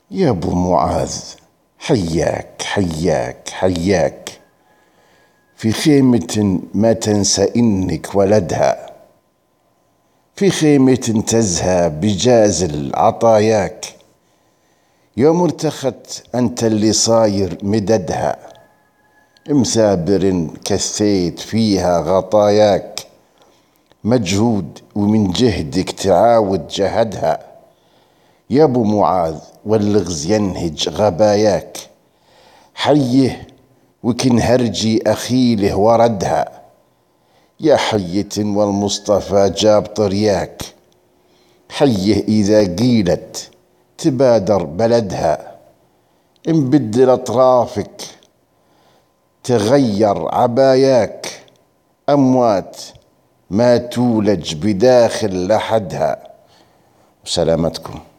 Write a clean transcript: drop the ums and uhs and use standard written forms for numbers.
يا ابو معاذ، حياك حياك حياك في خيمة ما تنسى إنك ولدها، في خيمة تزهى بجازل عطاياك. يوم ارتخت أنت اللي صاير مددها، مسابر كثيت فيها غطاياك. مجهود ومن جهدك تعاود جهدها، يا ابو معاذ واللغز ينهج غباياك. حيه وكن هرجي أخيله وردها، يا حية والمصطفى جاب طرياك. حيه إذا قيلت تبادر بلدها، انبدل أطرافك تغير عباياك. أموات ما تولج بداخل لحدها. سلامتكم.